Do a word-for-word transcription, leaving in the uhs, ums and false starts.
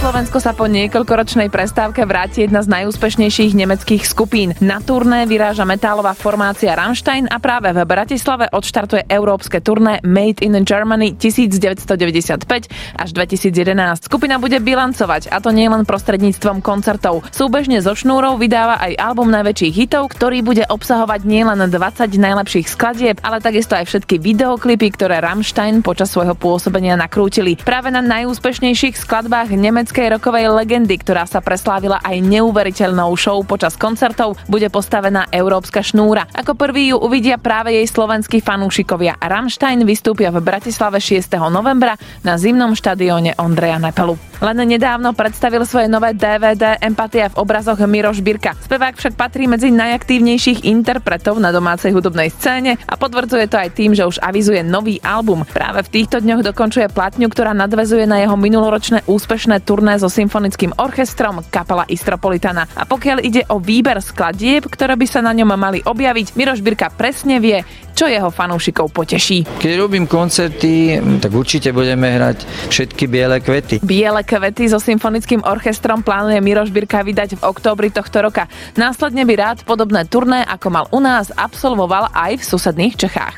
Slovensko sa po niekoľkoročnej prestávke vráti jedna z najúspešnejších nemeckých skupín. Na turné vyráža metálová formácia Rammstein a práve v Bratislave odštartuje európske turné Made in Germany devätnásťstodeväťdesiatpäť až dvetisícjedenásť. Skupina bude bilancovať, a to nielen prostredníctvom koncertov. Súbežne so Šnúrou vydáva aj album najväčších hitov, ktorý bude obsahovať nielen dvadsať najlepších skladieb, ale takisto aj všetky videoklipy, ktoré Rammstein počas svojho pôsobenia nakrútili. Práve na najúspešnejších skladbách nemeckej rokovej legendy, ktorá sa preslávila aj neuveriteľnou show počas koncertov, bude postavená európska Šnúra. Ako prvý ju uvidia práve jej slovenskí fanúšikovia. Rammstein vystúpia v Bratislave šiesteho novembra na zimnom štadióne Ondreja Nepelu. Len nedávno predstavil svoje nové dé vé dé Empatia v obrazoch Miroš Birka. Spevák však patrí medzi najaktívnejších interpretov na domácej hudobnej scéne a potvrdzuje to aj tým, že už avizuje nový album. Práve v týchto dňoch dokončuje platňu, ktorá nadväzuje na jeho minuloročné úspešné turné so symfonickým orchestrom kapela Istropolitana. A pokiaľ ide o výber skladieb, ktoré by sa na ňom mali objaviť, Miroš Birka presne vie, čo jeho fanúšikov poteší. Keď robím koncerty, tak určite budeme hrať všetky biele kvety. Biele kvety so symfonickým orchestrom plánuje Miroš Birka vydať v októbri tohto roka. Následne by rád podobné turné, ako mal u nás, absolvoval aj v susedných Čechách.